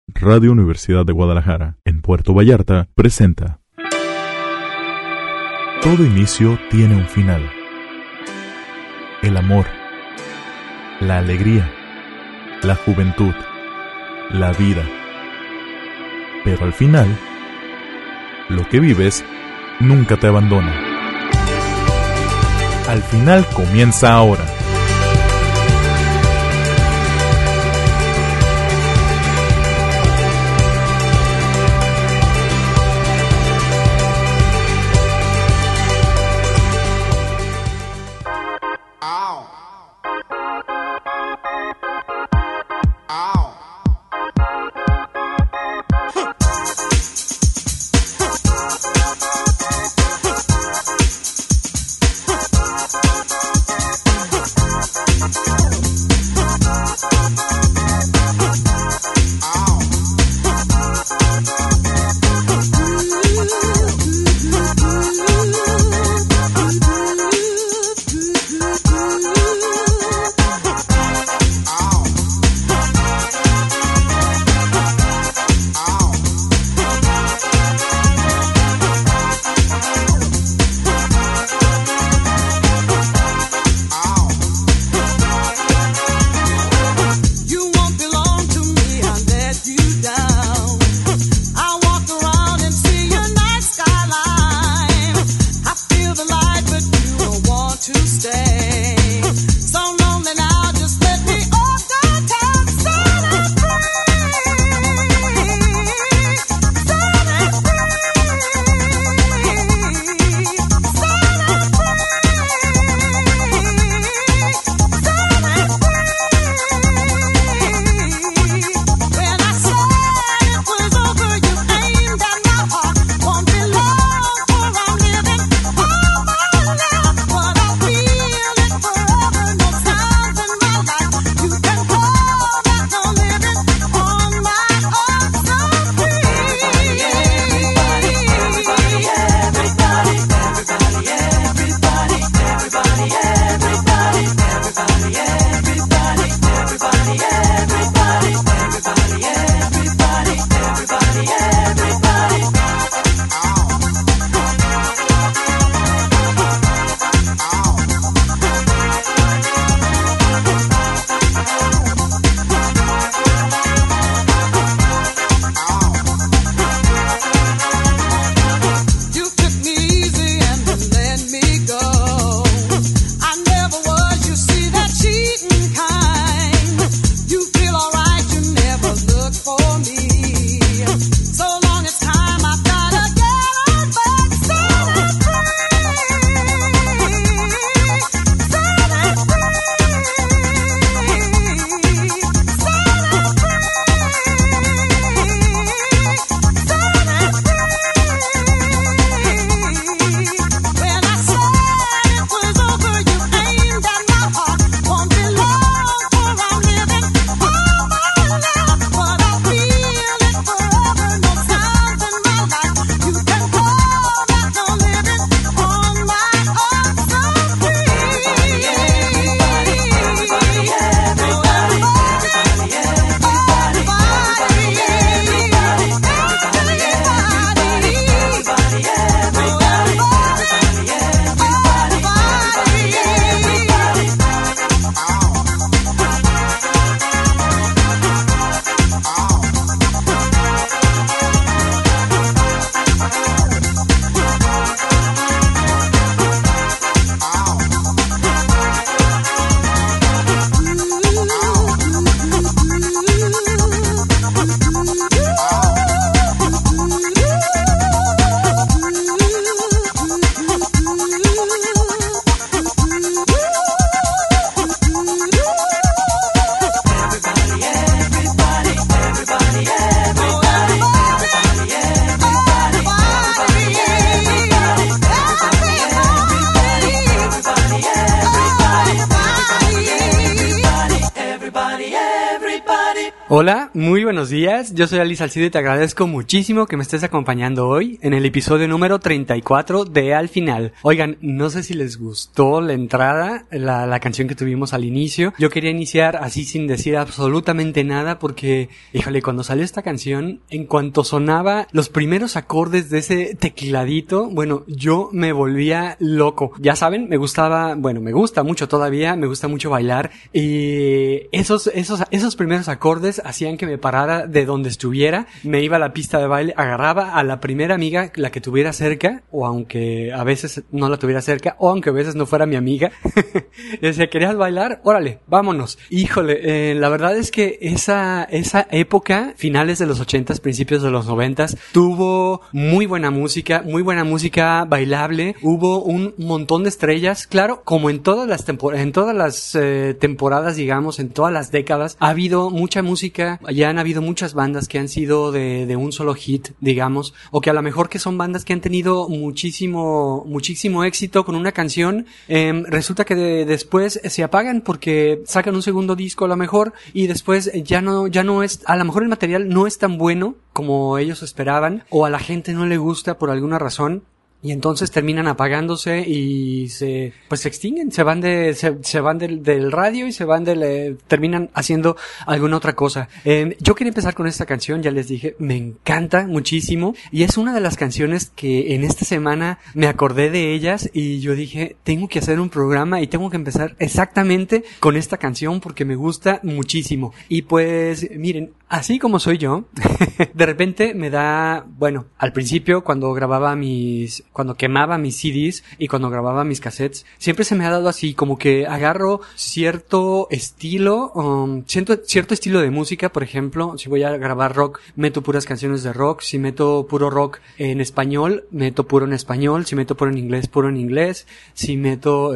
Radio Universidad de Guadalajara, en Puerto Vallarta, presenta. Todo inicio tiene un final. El amor, la alegría, la juventud, la vida. Pero al final, lo que vives nunca te abandona. Al final comienza ahora. Hola, muy buenos días, yo soy Ali Salcido y te agradezco muchísimo que me estés acompañando hoy en el episodio número 34 de Al Final. Oigan, no sé si les gustó la entrada, la canción que tuvimos al inicio. Yo quería iniciar así sin decir absolutamente nada porque, híjole, cuando salió esta canción, en cuanto sonaba los primeros acordes de ese tecladito, bueno, yo me volvía loco. Ya saben, me gusta mucho todavía, me gusta mucho bailar y esos primeros acordes hacían que me parara de donde estuviera, me iba a la pista de baile, agarraba a la primera amiga, la que tuviera cerca, o aunque a veces no la tuviera cerca, o aunque a veces no fuera mi amiga, y decía, ¿querías bailar? Órale, vámonos. Híjole, la verdad es que esa época, finales de los 80s, principios de los 90s, tuvo muy buena música bailable, hubo un montón de estrellas, claro, como en todas las temporadas, digamos, en todas las décadas, ha habido mucha música. Ya han habido muchas bandas que han sido de un solo hit, digamos, o que a lo mejor que son bandas que han tenido muchísimo éxito con una canción, resulta que después se apagan porque sacan un segundo disco a lo mejor y después ya no es, a lo mejor el material no es tan bueno como ellos esperaban o a la gente no le gusta por alguna razón. Y entonces terminan apagándose y se extinguen, se van del radio y terminan haciendo alguna otra cosa. Yo quería empezar con esta canción, ya les dije, me encanta muchísimo y es una de las canciones que en esta semana me acordé de ellas y yo dije, tengo que hacer un programa y tengo que empezar exactamente con esta canción porque me gusta muchísimo. Y pues, miren, así como soy yo, de repente me da, bueno, al principio cuando quemaba mis CDs y cuando grababa mis cassettes, siempre se me ha dado así, como que agarro cierto estilo de música, por ejemplo, si voy a grabar rock, meto puras canciones de rock, si meto puro rock en español, meto puro en español, si meto puro en inglés, si meto,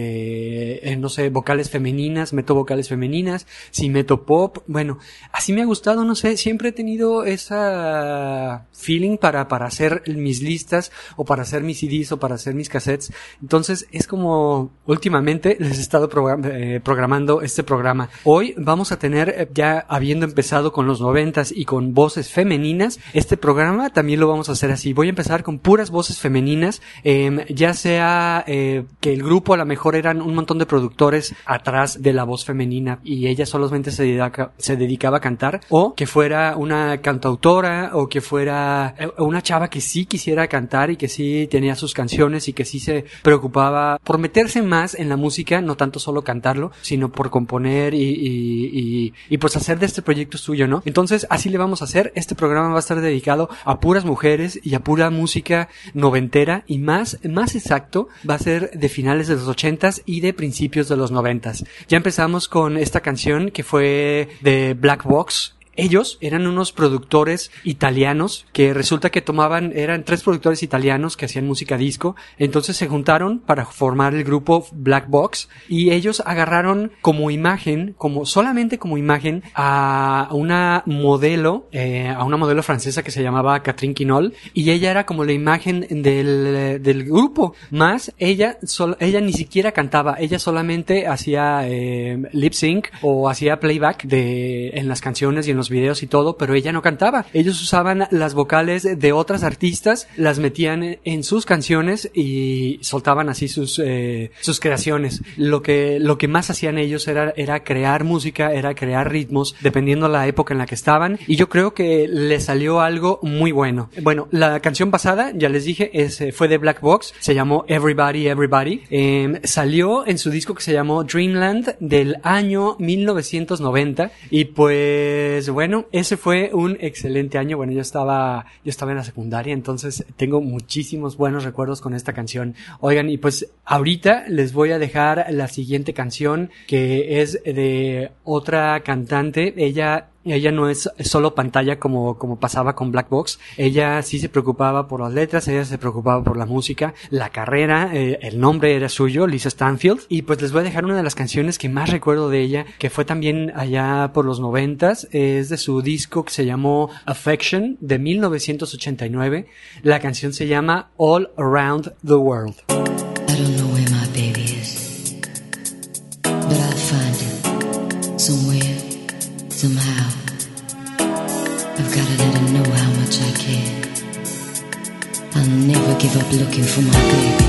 no sé, vocales femeninas, meto vocales femeninas, si meto pop, bueno, así me ha gustado, no sé, siempre he tenido esa feeling para hacer mis listas o para hacer mis CDs o para hacer mis cassettes. Entonces es como últimamente les he estado programando este programa. Hoy vamos a tener, ya habiendo empezado con los 90s y con voces femeninas, este programa también lo vamos a hacer así. Voy a empezar con puras voces femeninas, ya sea que el grupo a lo mejor eran un montón de productores atrás de la voz femenina y ella solamente se dedicaba a cantar, o que fuera una cantautora o que fuera una chava que sí quisiera cantar y que sí tenía sus canciones y que sí se preocupaba por meterse más en la música, no tanto solo cantarlo, sino por componer y pues hacer de este proyecto suyo, ¿no? Entonces así le vamos a hacer. Este programa va a estar dedicado a puras mujeres y a pura música noventera y más exacto va a ser de finales de los 80s y de principios de los 90s. Ya empezamos con esta canción que fue de Black Box. Ellos eran unos productores italianos que resulta que eran 3 productores italianos que hacían música disco, entonces se juntaron para formar el grupo Black Box y ellos agarraron solamente como imagen a una modelo francesa que se llamaba Catherine Quinol y ella era como la imagen del grupo, más ella ni siquiera cantaba, ella solamente hacía lip sync o hacía playback en las canciones y en los videos y todo, pero ella no cantaba. Ellos usaban las vocales de otras artistas, las metían en sus canciones y soltaban así sus creaciones. Lo que más hacían ellos era crear música, era crear ritmos, dependiendo la época en la que estaban, y yo creo que les salió algo muy bueno. Bueno, la canción pasada, ya les dije, fue de Black Box, se llamó Everybody Everybody, salió en su disco que se llamó Dreamland del año 1990 y pues bueno, ese fue un excelente año. Bueno, yo estaba en la secundaria, entonces tengo muchísimos buenos recuerdos con esta canción. Oigan, y pues ahorita les voy a dejar la siguiente canción que es de otra cantante. Ella no es solo pantalla como pasaba con Black Box. Ella sí se preocupaba por las letras, ella se preocupaba por la música, la carrera, el nombre era suyo, Lisa Stanfield. Y pues les voy a dejar una de las canciones que más recuerdo de ella, que fue también allá por los 90s, es de su disco que se llamó Affection de 1989. La canción se llama All Around the World. I don't know where my baby is, but I'll find him somewhere, somehow. gotta let him know how much I care. I'll never give up looking for my baby.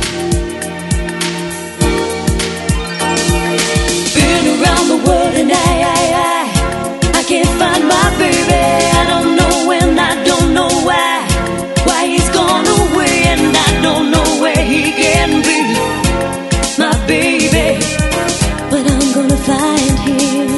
Been around the world and I can't find my baby. I don't know when, I don't know why he's gone away, and I don't know where he can be, my baby. But I'm gonna find him.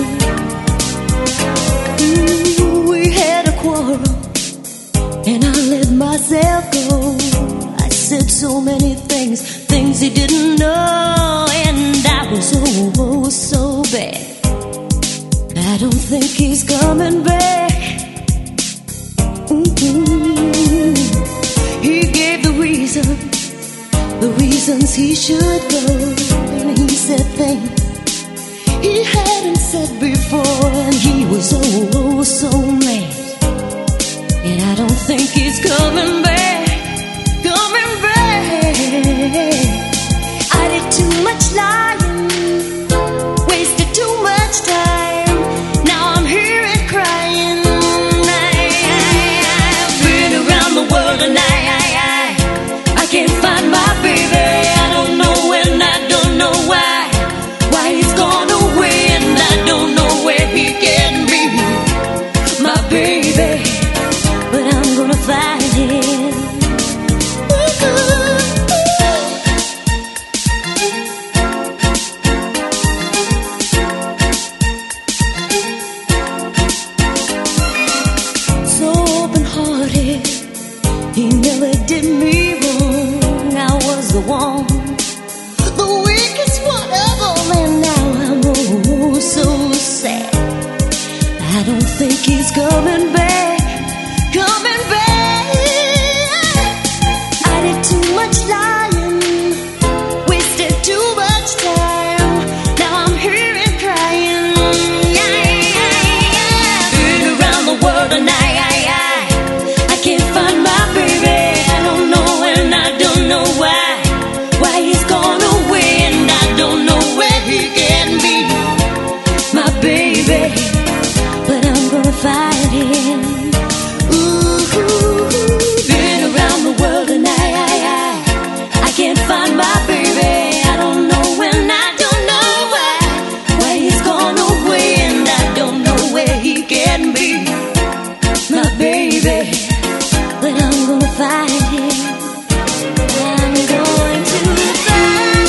We had a quarrel, and I let myself go. I said so many things he didn't know, and I was so bad. I don't think he's coming back. He gave the reasons he should go, and he said things he hadn't said before, and he was so mad. And I don't think he's coming back, coming back. I did too much lying, wasted too much time. Now I'm here and crying. I've been around the world and I can't find my baby. I don't know when, I don't know why he's gone away, and I don't know where he can be, my baby. But I'm gonna find him. So open-hearted, he never did me wrong. I was the one, the weakest one of all, and now I'm so sad. I don't think he's coming back, coming back. I did too much lying, wasted too much time. Now I'm here and crying. Been around the world and I can't find my baby. I don't know and I don't know why he's gone away, and I don't know where he can be, my baby. But I'm gonna find him. Been around the world and I can't find my baby. I don't know when, I don't know why he's gone away, and I don't know where he can be, my baby. But I'm gonna find him. I'm going to find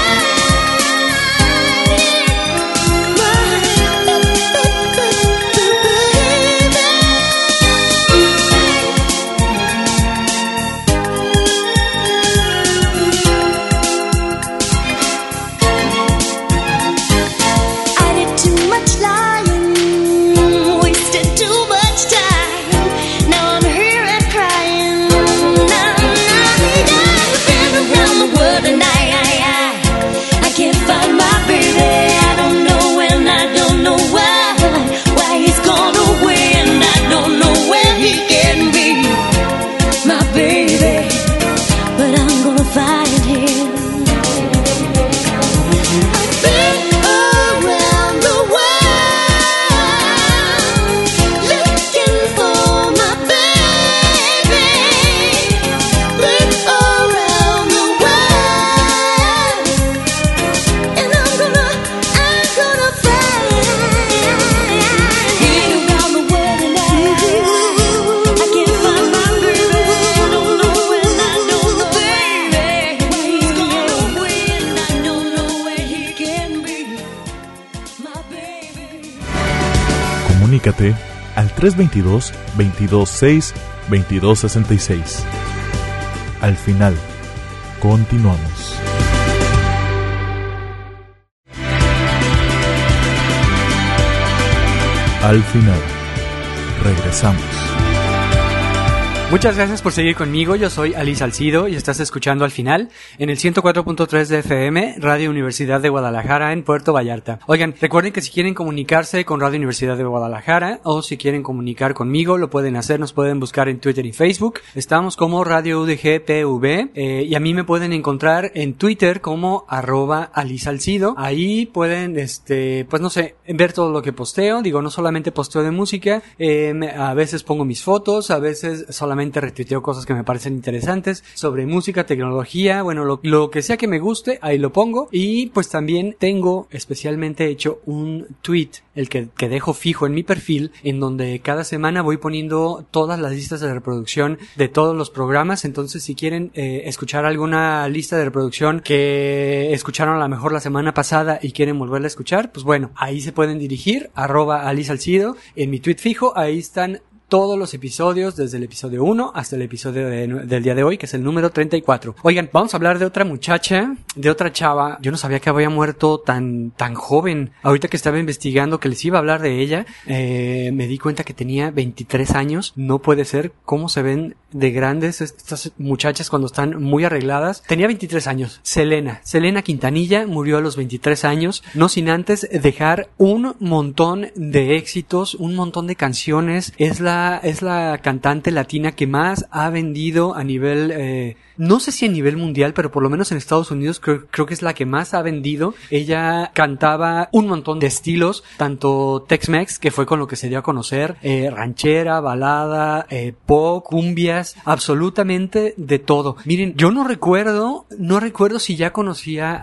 I did too much lying, wasted too much time. Now I'm here and crying. Been around the world and I can't find my baby. I don't know when, I don't know why he's gone away, and I don't know where he can be, my baby. But I'm gonna find him. I've been around the world looking for my baby. Been around the world, and I'm gonna find. Been around the world and I can't find my baby. I don't know when, I don't know baby. He's gone away, and I don't know where he can be, my baby. Comunícate al 322-226-2266. Al final, continuamos. Al final, regresamos. Muchas gracias por seguir conmigo, yo soy Ali Salcido y estás escuchando Al Final en el 104.3 de FM, Radio Universidad de Guadalajara en Puerto Vallarta. Oigan, recuerden que si quieren comunicarse con Radio Universidad de Guadalajara o si quieren comunicar conmigo, lo pueden hacer, nos pueden buscar en Twitter y Facebook. Estamos como Radio UDG-PV y a mí me pueden encontrar en Twitter como @Ali Salcido. Ahí pueden, pues no sé, ver todo lo que posteo. Digo, no solamente posteo de música, a veces pongo mis fotos, a veces solamente retuiteo cosas que me parecen interesantes sobre música, tecnología, bueno, lo que sea que me guste, ahí lo pongo. Y pues también tengo especialmente hecho un tweet, el que dejo fijo en mi perfil, en donde cada semana voy poniendo todas las listas de reproducción de todos los programas. Entonces, si quieren escuchar alguna lista de reproducción que escucharon a lo mejor la semana pasada y quieren volverla a escuchar, pues bueno, ahí se pueden dirigir, @Ali Salcido, en mi tweet fijo, ahí están todos los episodios, desde el episodio 1 hasta el episodio del día de hoy, que es el número 34. Oigan, vamos a hablar de otra muchacha, de otra chava. Yo no sabía que había muerto tan joven. Ahorita que estaba investigando que les iba a hablar de ella, me di cuenta que tenía 23 años. No puede ser. ¿Cómo se ven de grandes estas muchachas cuando están muy arregladas? Tenía 23 años. Selena Quintanilla murió a los 23 años, no sin antes dejar un montón de éxitos, un montón de canciones. Es la cantante latina que más ha vendido a nivel, no sé si a nivel mundial, pero por lo menos en Estados Unidos creo que es la que más ha vendido. Ella cantaba un montón de estilos, tanto Tex-Mex, que fue con lo que se dio a conocer, ranchera, balada, pop, cumbias, absolutamente de todo. Miren, yo no recuerdo si ya conocía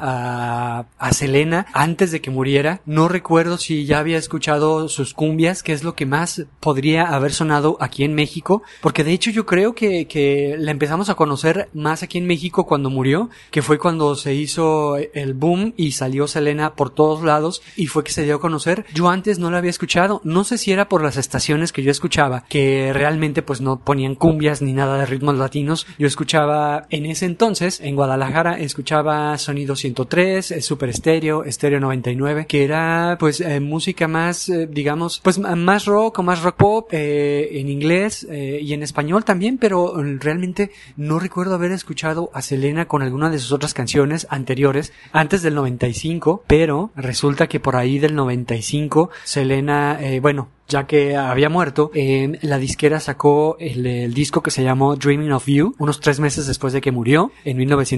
a Selena antes de que muriera. No recuerdo si ya había escuchado sus cumbias, que es lo que más podría haber sonado aquí en México, porque de hecho yo creo que la empezamos a conocer más aquí en México cuando murió, que fue cuando se hizo el boom y salió Selena por todos lados y fue que se dio a conocer. Yo antes no la había escuchado, no sé si era por las estaciones que yo escuchaba, que realmente pues no ponían cumbias ni nada de ritmos latinos. Yo escuchaba en ese entonces, en Guadalajara, escuchaba Sonido 103, Super Estéreo, Estéreo 99, que era pues música más, digamos, pues más rock o más rock pop, en inglés y en español también, pero realmente no recuerdo haber escuchado a Selena con alguna de sus otras canciones anteriores antes del 95, pero resulta que por ahí del 95 Selena, ya que había muerto, la disquera sacó el disco que se llamó Dreaming of You, unos 3 meses después de que murió, en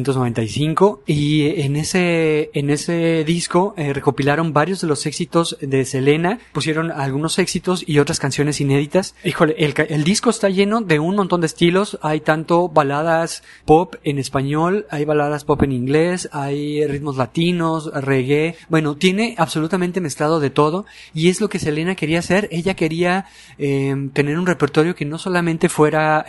1995, y en ese disco recopilaron varios de los éxitos de Selena, pusieron algunos éxitos y otras canciones inéditas. Híjole, el disco está lleno de un montón de estilos, hay tanto baladas pop en español, hay baladas pop en inglés, hay ritmos latinos, reggae, bueno, tiene absolutamente mezclado de todo, y es lo que Selena quería hacer. Ella quería tener un repertorio que no solamente fuera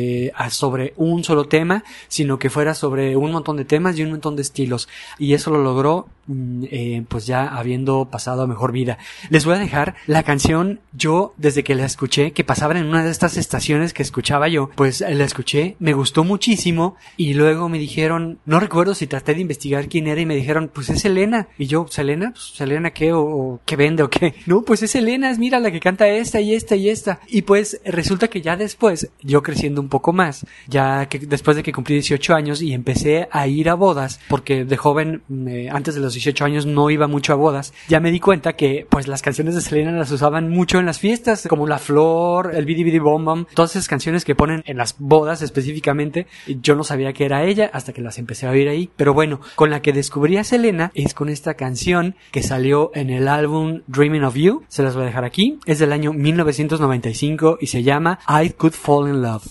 sobre un solo tema, sino que fuera sobre un montón de temas y un montón de estilos, y eso lo logró pues ya habiendo pasado a mejor vida. Les voy a dejar la canción. Yo desde que la escuché, que pasaban en una de estas estaciones que escuchaba yo, pues la escuché, me gustó muchísimo, y luego me dijeron, no recuerdo si traté de investigar quién era, y me dijeron, pues es Selena. Y yo, ¿Selena? Pues, ¿Selena qué? ¿O qué vende o qué? No, pues es Selena, es mira la que canta esta y esta y esta. Y pues resulta que ya después, yo creciendo un poco más, ya que después de que cumplí 18 años y empecé a ir a bodas, porque de joven, antes de los 18 años no iba mucho a bodas, ya me di cuenta que pues las canciones de Selena las usaban mucho en las fiestas, como La Flor, el Bidi Bidi Bom Bom, todas esas canciones que ponen en las bodas específicamente. Yo no sabía que era ella hasta que las empecé a oír ahí, pero bueno, con la que descubrí a Selena es con esta canción que salió en el álbum Dreaming of You. Se las voy a dejar aquí, es del año 1995 y se llama I Could Fall in Love.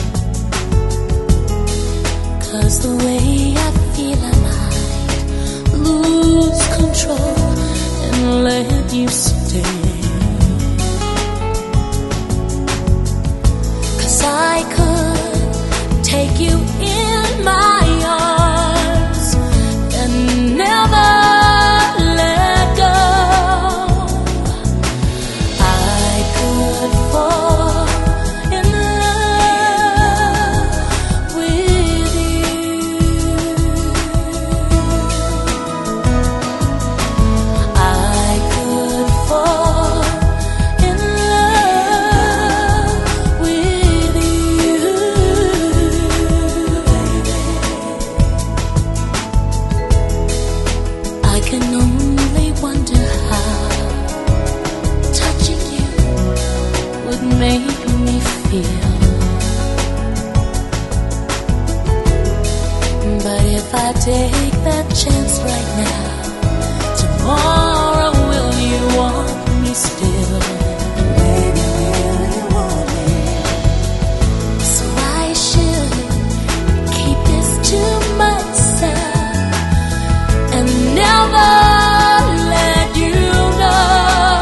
The way I feel I might I take that chance right now? Tomorrow, will you want me still? Baby, will you want me? So I should keep this to myself and never let you know.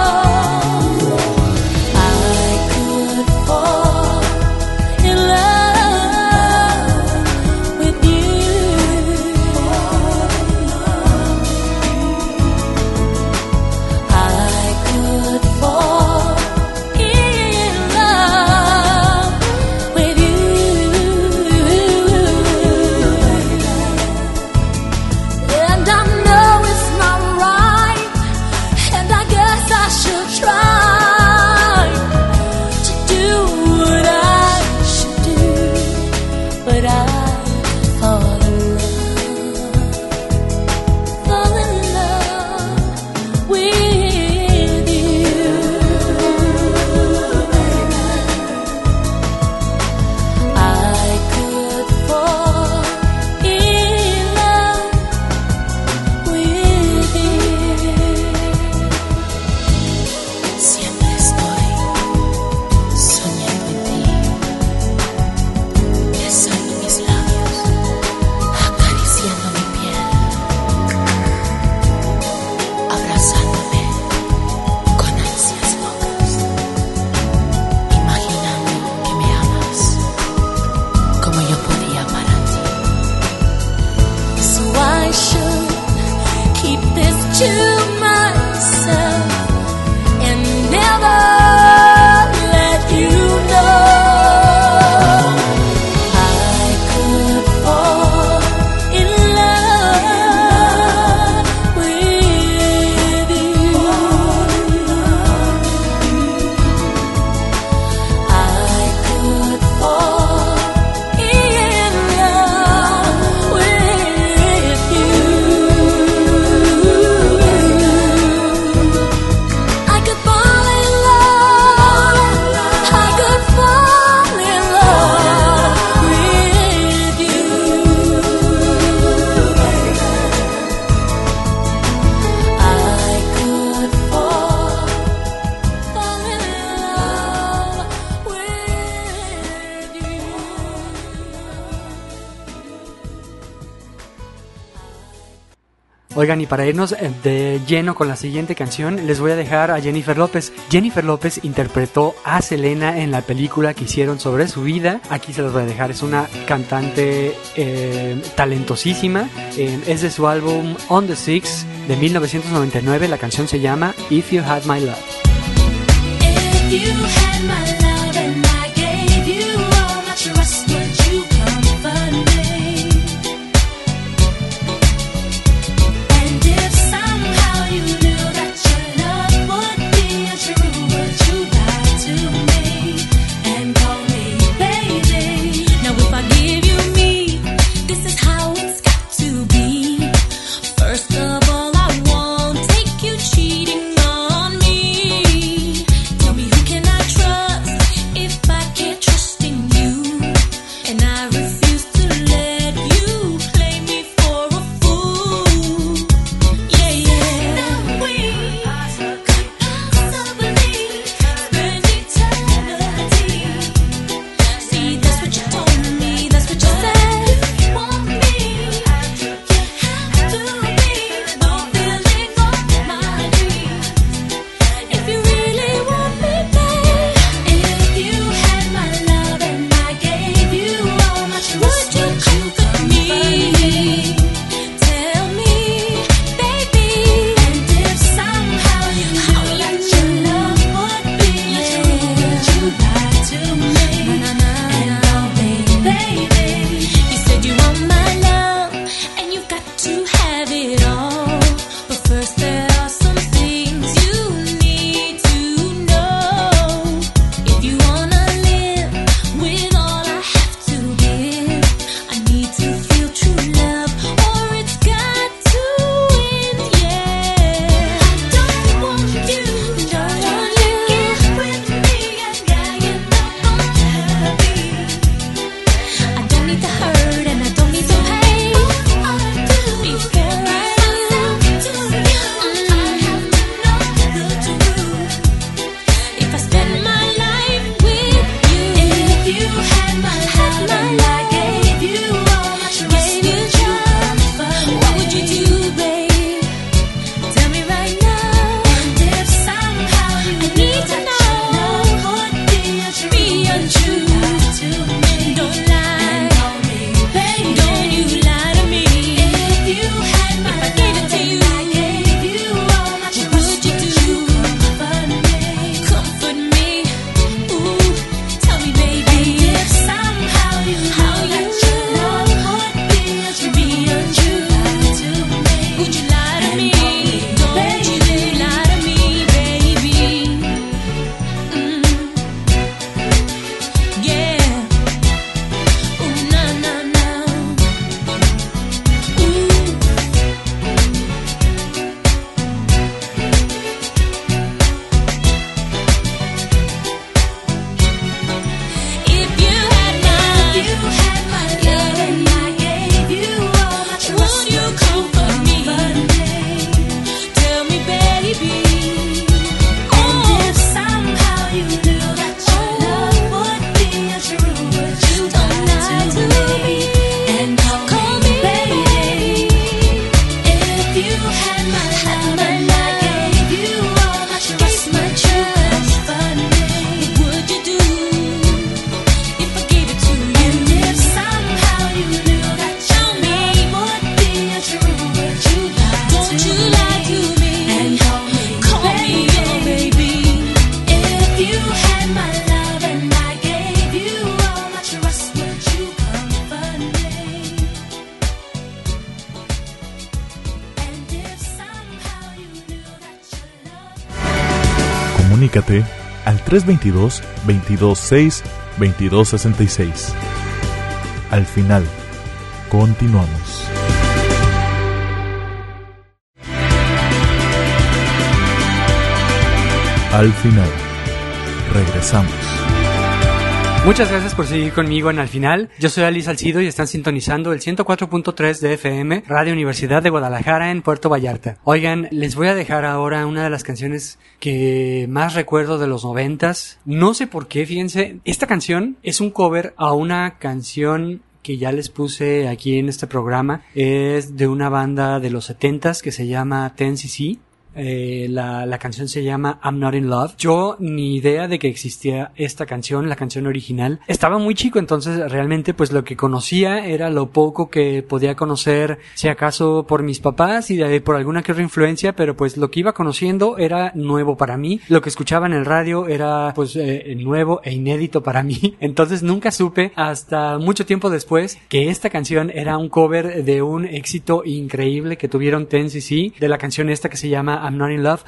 I could fall in love with you. I could fall in love with you. And I know it's not right, and I guess I should try to do what I should do, but I fall in love with you. I could fall in love with you. Siempre estoy soñando en ti, besando mis labios, acariciando mi piel, abrazándome con ansias locas, imaginando que me amas como yo podía amar a ti. So I should keep this to myself and never let you know. I could fall in love with you. I could fall in love with you. I could fall in love. I could fall in love with you. I could fall in love with you. Oigan, y para irnos de lleno con la siguiente canción, les voy a dejar a Jennifer López. Jennifer López interpretó a Selena en la película que hicieron sobre su vida. Aquí se los voy a dejar, es una cantante talentosísima. Es de su álbum On the Six de 1999. La canción se llama If You Had My Love. If you had my love and I gave you all my trust, would you comfort me? And if somehow you knew that your love would be untrue, would you lie to me and call me baby? Now if I give you me, this is how it's got to be. First of all, I won't take you cheating on me. Tell me, who can I trust? Comunícate al 322-226-2266. Al final, continuamos. Al final, regresamos. Muchas gracias por seguir conmigo en Al Final. Yo soy Ali Salcido y están sintonizando el 104.3 de FM, Radio Universidad de Guadalajara en Puerto Vallarta. Oigan, les voy a dejar ahora una de las canciones que más recuerdo de los 90s. No sé por qué, fíjense, esta canción es un cover a una canción que ya les puse aquí en este programa. Es de una banda de los 70s que se llama 10cc. La canción se llama I'm Not In Love. Yo ni idea de que existía esta canción, la canción original. Estaba muy chico, entonces realmente pues lo que conocía era lo poco que podía conocer, si acaso por mis papás y por alguna que otra influencia, pero pues lo que iba conociendo era nuevo para mí. Lo que escuchaba en el radio era pues nuevo e inédito para mí. Entonces nunca supe hasta mucho tiempo después que esta canción era un cover de un éxito increíble que tuvieron 10cc, de la canción esta que se llama I'm Not In Love.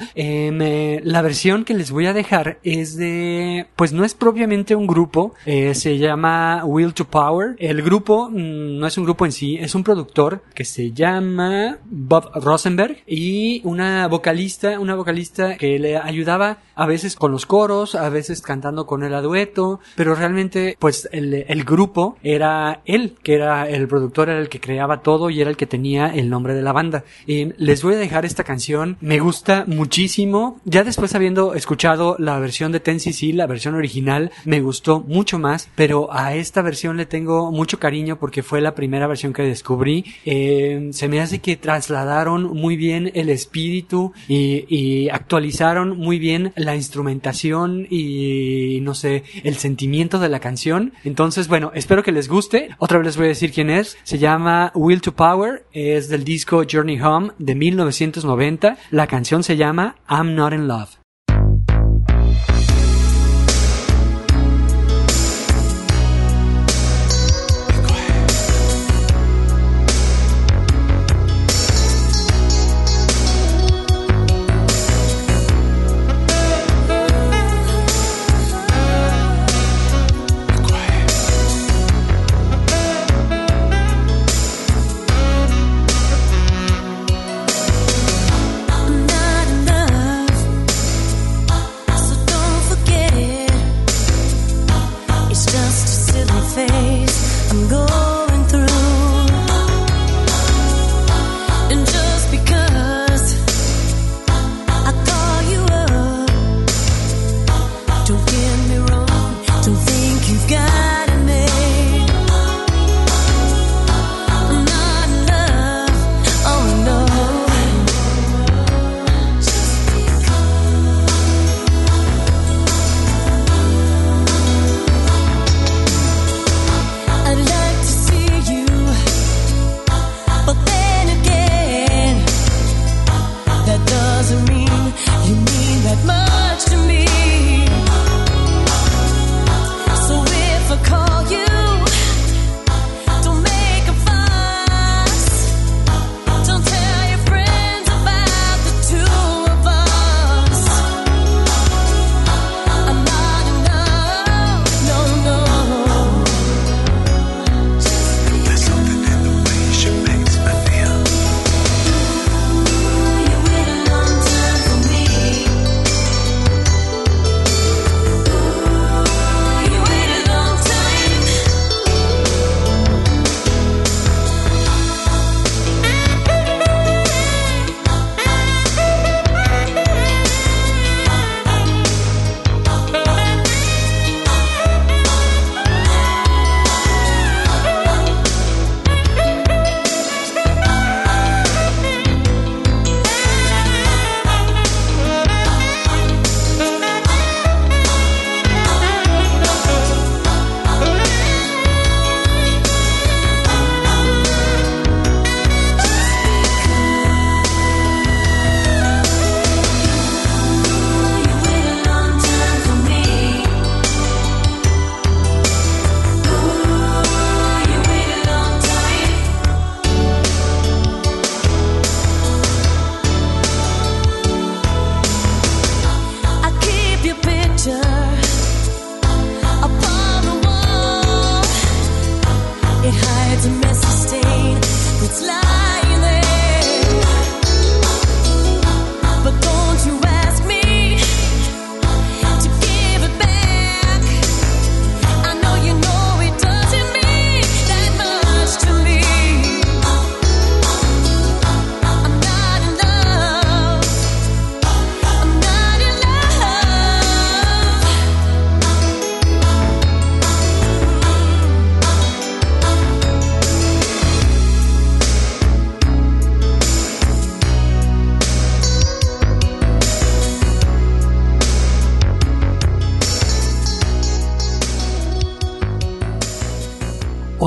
La versión que les voy a dejar es de... pues no es propiamente un grupo, se llama Will to Power. El grupo no es un grupo en sí, es un productor que se llama Bob Rosenberg y una vocalista que le ayudaba a veces con los coros, a veces cantando con él a dueto, pero realmente pues el grupo era él, que era el productor, era el que creaba todo y era el que tenía el nombre de la banda. Les voy a dejar esta canción, me gusta muchísimo. Ya después, habiendo escuchado la versión de 10cc, la versión original, me gustó mucho más, pero a esta versión le tengo mucho cariño porque fue la primera versión que descubrí. Se me hace que trasladaron muy bien el espíritu y actualizaron muy bien la instrumentación y no sé, el sentimiento de la canción. Entonces, bueno, espero que les guste. Otra vez les voy a decir quién es. Se llama Will to Power, es del disco Journey Home de 1990. La canción se llama I'm Not In Love. I'm not in love.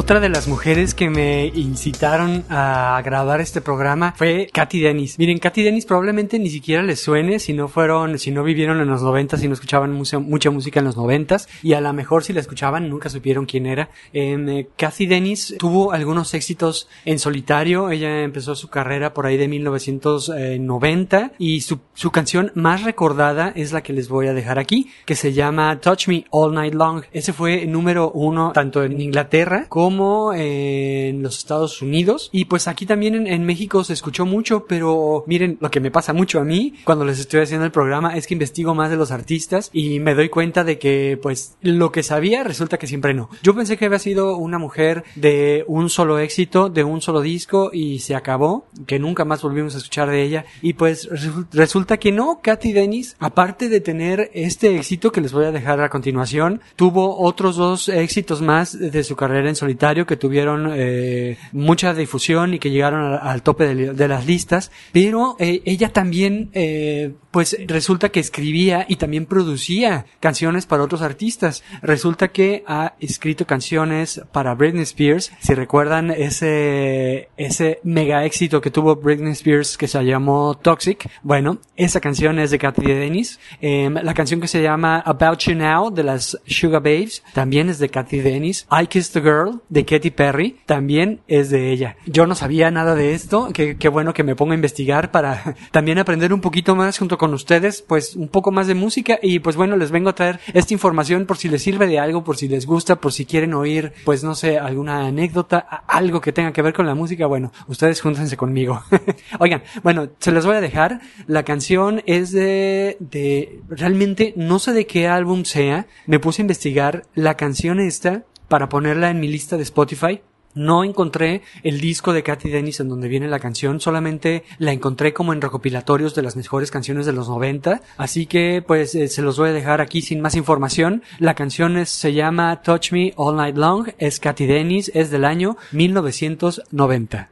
Otra de las mujeres que me incitaron a grabar este programa fue Cathy Dennis. Miren, Cathy Dennis probablemente ni siquiera les suene si no vivieron en los 90s, si no escuchaban mucha música en los 90s, y a lo mejor si la escuchaban nunca supieron quién era. Cathy Dennis tuvo algunos éxitos en solitario. Ella empezó su carrera por ahí de 1990 y su canción más recordada es la que les voy a dejar aquí, que se llama Touch Me All Night Long. Ese fue número 1 tanto en Inglaterra como en los Estados Unidos, y pues aquí también en México se escuchó mucho. Pero miren, lo que me pasa mucho a mí cuando les estoy haciendo el programa es que investigo más de los artistas y me doy cuenta de que pues lo que sabía resulta que siempre no. Yo pensé que había sido una mujer de un solo éxito, de un solo disco, y se acabó, que nunca más volvimos a escuchar de ella, y pues resulta que no. Cathy Dennis, aparte de tener este éxito que les voy a dejar a continuación, tuvo otros 2 éxitos más de su carrera en solitario que tuvieron mucha difusión y que llegaron al tope de las listas. Pero ella también pues resulta que escribía y también producía canciones para otros artistas. Resulta que ha escrito canciones para Britney Spears. Si recuerdan ese mega éxito que tuvo Britney Spears que se llamó Toxic, bueno, esa canción es de Cathy Dennis. La canción que se llama About You Now de las Sugar Babes también es de Cathy Dennis. I Kissed a Girl de Katy Perry también es de ella. Yo no sabía nada de esto, qué bueno que me pongo a investigar para también aprender un poquito más junto con ustedes, pues un poco más de música. Y pues bueno, les vengo a traer esta información por si les sirve de algo, por si les gusta, por si quieren oír, pues no sé, alguna anécdota, algo que tenga que ver con la música. Bueno, ustedes júntense conmigo. Oigan, bueno, se los voy a dejar. La canción es de realmente no sé de qué álbum sea. Me puse a investigar la canción esta para ponerla en mi lista de Spotify. No encontré el disco de Cathy Dennis en donde viene la canción, solamente la encontré como en recopilatorios de las mejores canciones de los 90, así que pues se los voy a dejar aquí sin más información. La canción se llama Touch Me All Night Long, es Cathy Dennis, es del año 1990.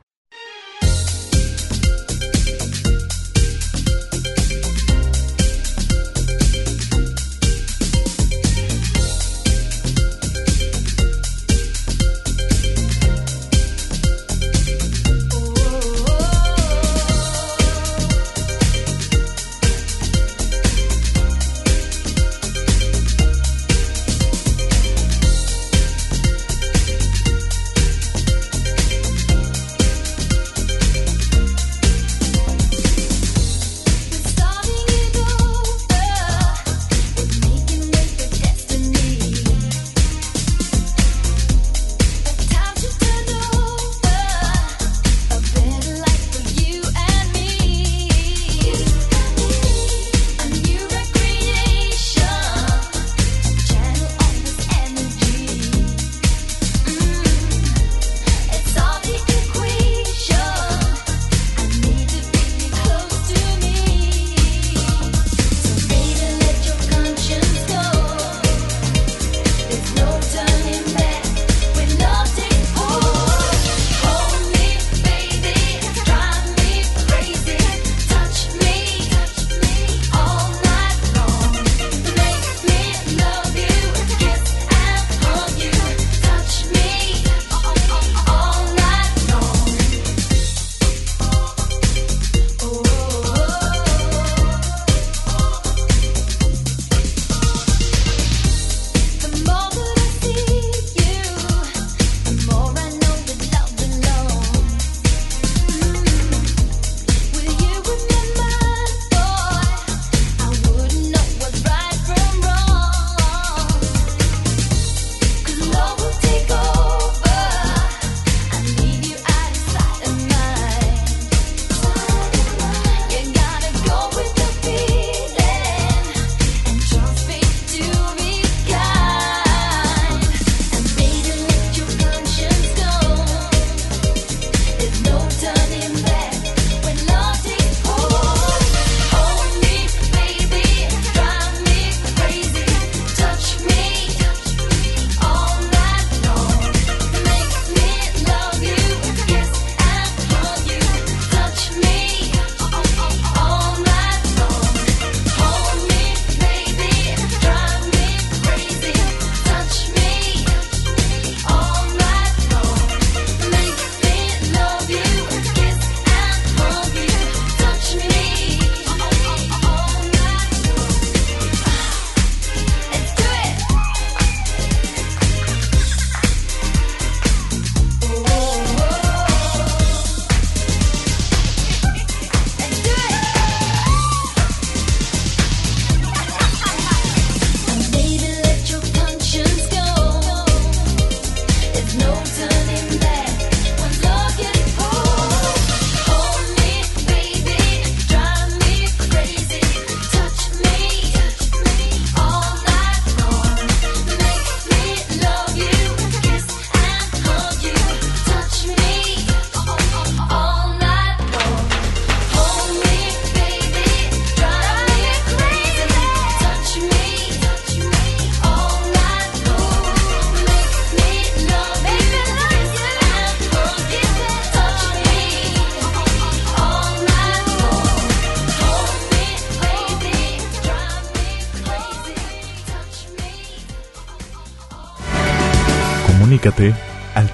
Comunícate al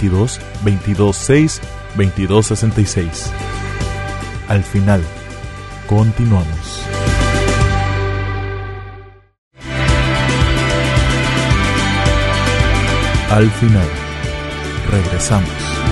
322-226-2266. Al final, continuamos. Al final, regresamos.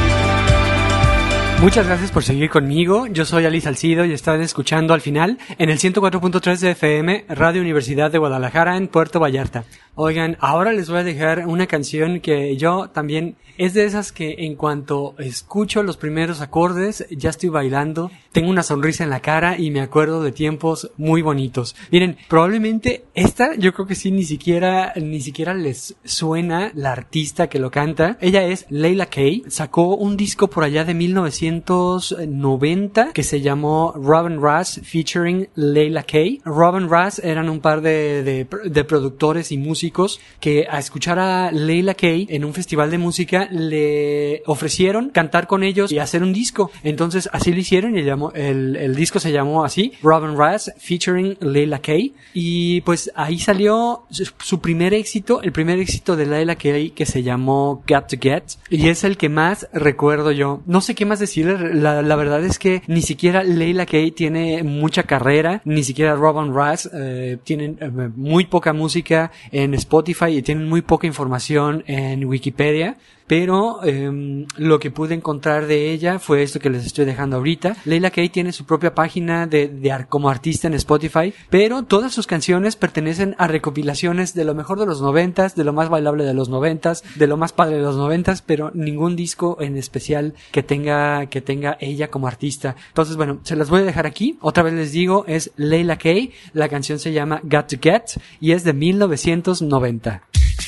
Muchas gracias por seguir conmigo. Yo soy Ali Salcido y están escuchando Al Final en el 104.3 de FM, Radio Universidad de Guadalajara en Puerto Vallarta. Oigan, ahora les voy a dejar una canción que yo también es de esas que en cuanto escucho los primeros acordes ya estoy bailando, tengo una sonrisa en la cara y me acuerdo de tiempos muy bonitos. Miren, probablemente esta yo creo que sí ni siquiera les suena la artista que lo canta. Ella es Layla Kay, sacó un disco por allá de 1990 que se llamó Robin Russ featuring Layla Kay. Robin Russ eran un par de productores y músicos que a escuchar a Layla Kay en un festival de música le ofrecieron cantar con ellos y hacer un disco. Entonces así lo hicieron y el disco se llamó así, Robin Russ featuring Layla Kay, y pues ahí salió su primer éxito, el primer éxito de Layla Kay, que se llamó Got to Get, y es el que más recuerdo yo. No sé qué más decirle, la verdad es que ni siquiera Layla Kay tiene mucha carrera, ni siquiera Robin Russ, tienen muy poca música en Spotify y tienen muy poca información en Wikipedia, pero lo que pude encontrar de ella fue esto que les estoy dejando ahorita. Layla Kay tiene su propia página como artista en Spotify, pero todas sus canciones pertenecen a recopilaciones de lo mejor de los 90s, de lo más bailable de los 90s, de lo más padre de los 90s, pero ningún disco en especial que tenga ella como artista. Entonces, bueno, se las voy a dejar aquí. Otra vez les digo, es Layla Kay, la canción se llama Got to Get y es de 1990.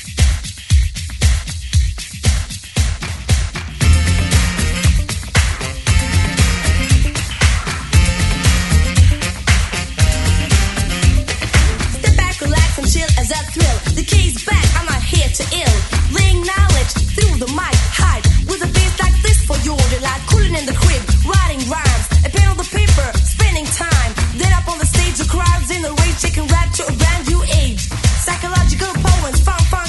To ill, laying knowledge through the mic, hype with a bass like this for your delight. Cooling in the crib, writing rhymes, a pen on the paper, spending time. Then up on the stage, the crowds in the rage, taking rap to a brand new age. Psychological poems, fun.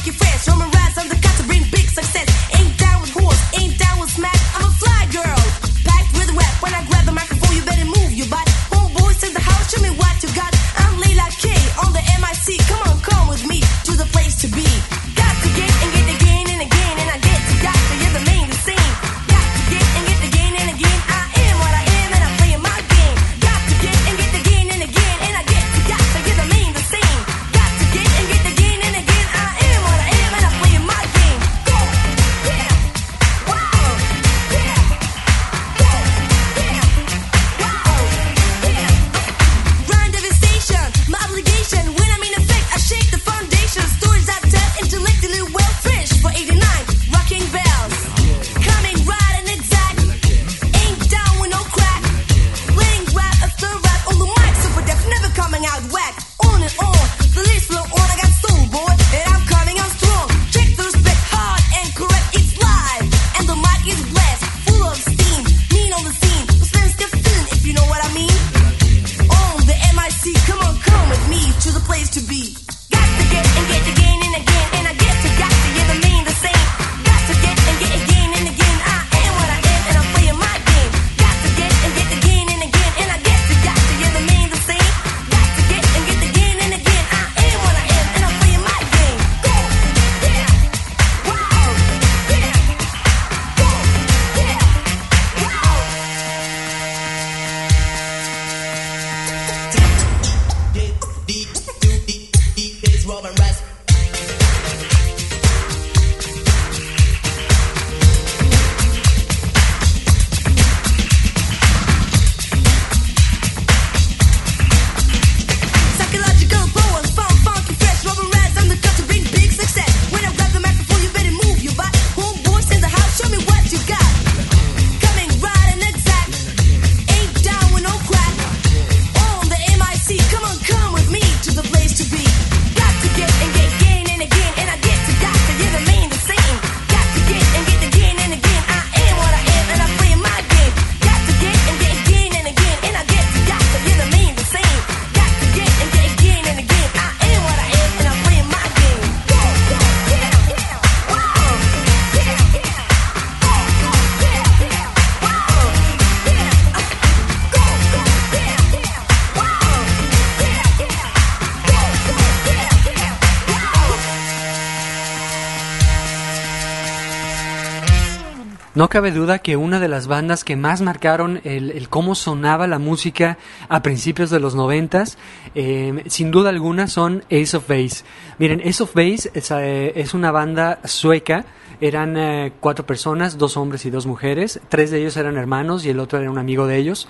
No cabe duda que una de las bandas que más marcaron el cómo sonaba la música a principios de los 90s, sin duda alguna, son Ace of Base. Miren, Ace of Base es una banda sueca. Eran 4 personas, 2 hombres y 2 mujeres. 3 de ellos eran hermanos y el otro era un amigo de ellos.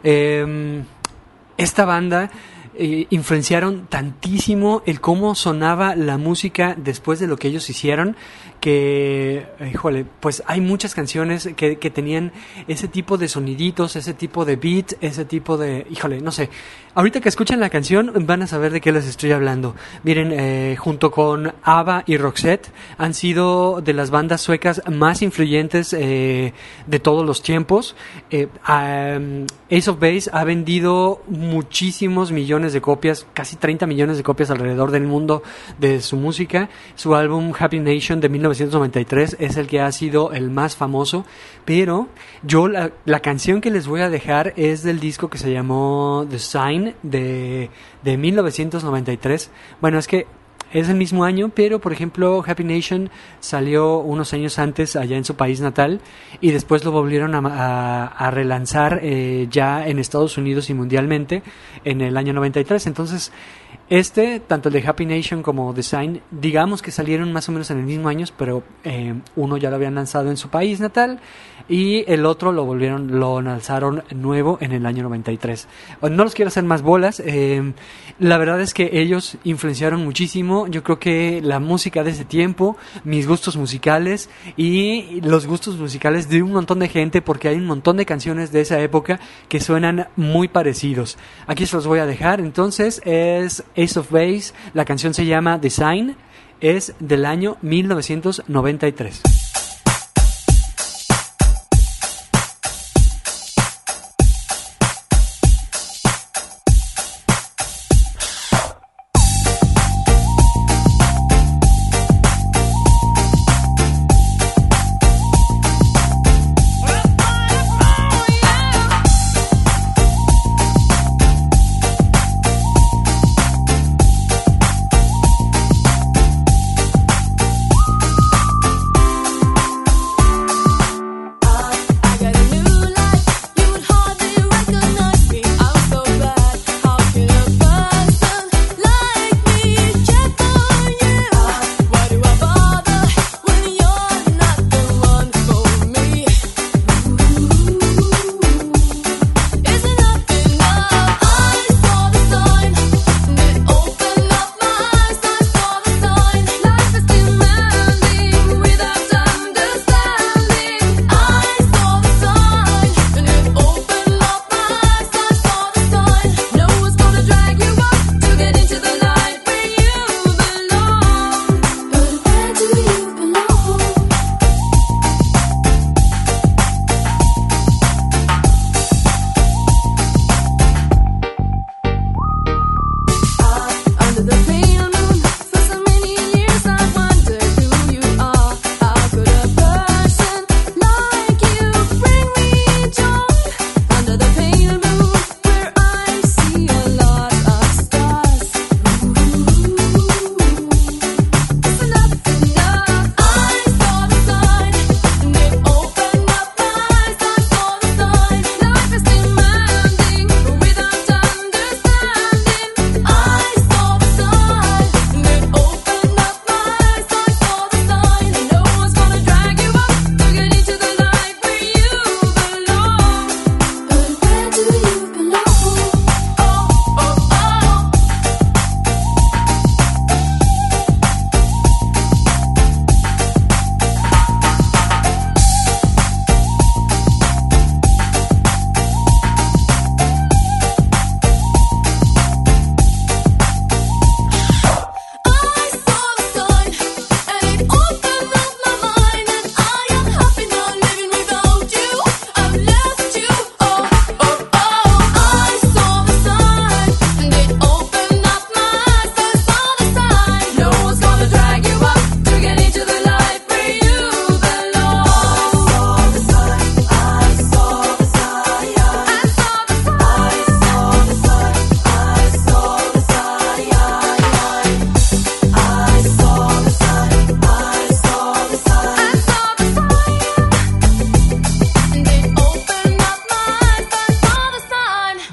Esta banda influenciaron tantísimo el cómo sonaba la música después de lo que ellos hicieron, que, híjole, pues hay muchas canciones que tenían ese tipo de soniditos, ese tipo de beat, ese tipo de, híjole, no sé. Ahorita que escuchan la canción van a saber de qué les estoy hablando. Miren, junto con ABBA y Roxette han sido de las bandas suecas más influyentes de todos los tiempos. Ace of Base ha vendido muchísimos millones de copias, casi 30 millones de copias alrededor del mundo de su música. Su álbum Happy Nation de 1993 es el que ha sido el más famoso, pero yo la canción que les voy a dejar es del disco que se llamó The Sign de 1993. Bueno, es que es el mismo año, pero por ejemplo Happy Nation salió unos años antes allá en su país natal y después lo volvieron a relanzar ya en Estados Unidos y mundialmente en el año 93. Entonces tanto el de Happy Nation como The Sign, digamos que salieron más o menos en el mismo año, pero uno ya lo habían lanzado en su país natal y el otro lo lanzaron nuevo en el año 93. No los quiero hacer más bolas, la verdad es que ellos influenciaron muchísimo, yo creo que la música de ese tiempo, mis gustos musicales y los gustos musicales de un montón de gente, porque hay un montón de canciones de esa época que suenan muy parecidos. Aquí se los voy a dejar, entonces es Ace of Base, la canción se llama The Sign, es del año 1993.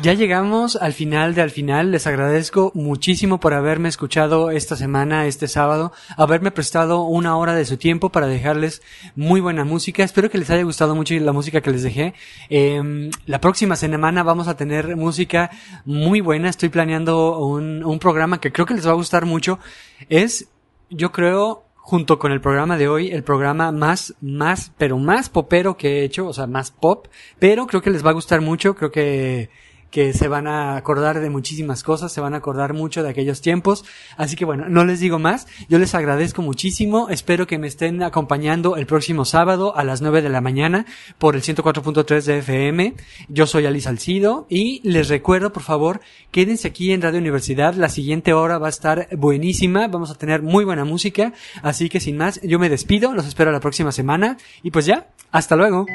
Ya llegamos al final de Al Final. Les agradezco muchísimo por haberme escuchado esta semana, este sábado, haberme prestado una hora de su tiempo para dejarles muy buena música. Espero que les haya gustado mucho la música que les dejé. La próxima semana vamos a tener música muy buena. Estoy planeando un programa que creo que les va a gustar mucho. Es, yo creo, junto con el programa de hoy, el programa más popero que he hecho, o sea, más pop, pero creo que les va a gustar mucho. Creo que se van a acordar de muchísimas cosas, se van a acordar mucho de aquellos tiempos. Así que bueno, no les digo más. Yo les agradezco muchísimo. Espero que me estén acompañando el próximo sábado a las 9 de la mañana por el 104.3 de FM. Yo soy Ali Salcido y les recuerdo, por favor, quédense aquí en Radio Universidad. La siguiente hora va a estar buenísima. Vamos a tener muy buena música. Así que sin más, yo me despido. Los espero la próxima semana. Y pues ya, hasta luego.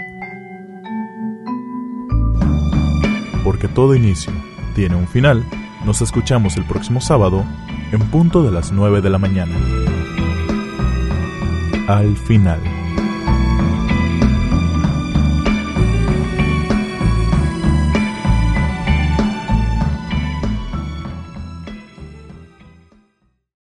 Porque todo inicio tiene un final, nos escuchamos el próximo sábado en punto de las 9 de la mañana. Al Final.